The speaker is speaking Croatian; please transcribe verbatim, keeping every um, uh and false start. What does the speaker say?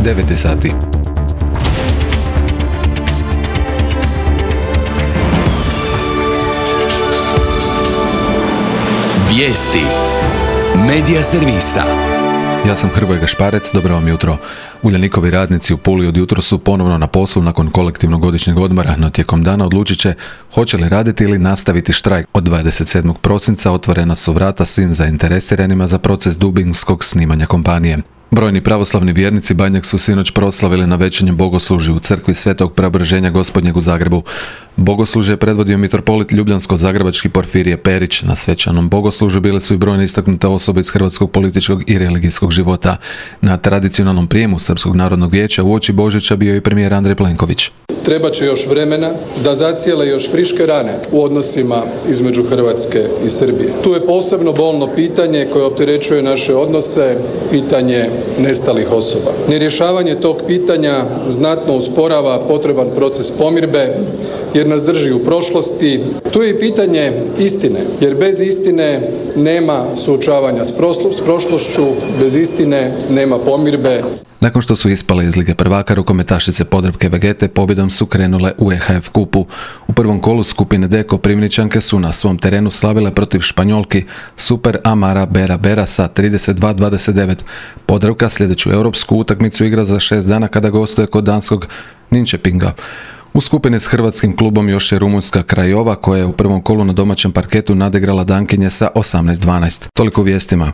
devet sati. Vijesti Medija servisa. Ja sam Hrvoje Gašparec, dobro vam jutro. Uljanikovi radnici u Puli od jutro su ponovno na poslu nakon kolektivnog godišnjeg odmora, no tijekom dana odlučit će hoće li raditi ili nastaviti štrajk. Od dvadeset sedmog prosinca otvorena su vrata svim zainteresiranima za proces dubinskog snimanja kompanije. Brojni pravoslavni vjernici Banjak su sinoć proslavili na večernjem bogoslužju u crkvi Svetog Preobraženja Gospodnjeg u Zagrebu. Bogoslužje je predvodio mitropolit ljubljansko-zagrebački Porfirije Perić. Na svečanom bogoslužju bile su i brojne istaknute osobe iz hrvatskog političkog i religijskog života. Na tradicionalnom prijemu Srpskog narodnog vijeća uoči Božića bio i premijer Andrej Plenković. Treba će još vremena da zacijele još friške rane u odnosima između Hrvatske i Srbije. Tu je posebno bolno pitanje koje opterećuje naše odnose, pitanje nestalih osoba. Nerješavanje tog pitanja znatno usporava potreban proces pomirbe, jer nas drži u prošlosti. Tu je i pitanje istine, jer bez istine nema suočavanja s prošlošću, bez istine nema pomirbe. Nakon što su ispale iz Lige prvaka, rukometašice Podravke Vegete pobjedom su krenule u E H F kupu. U prvom kolu skupine D Koprivničanke su na svom terenu slavile protiv Španjolki Super Amara Bera Bera sa trideset dva dvadeset devet. Podravka sljedeću europsku utakmicu igra za šest dana kada gostuje kod danskog Ninčepinga. U skupini s hrvatskim klubom još je rumunjska Krajova koja je u prvom kolu na domaćem parketu nadigrala Dankinje sa osamnaest dvanaest. Toliko vijestima.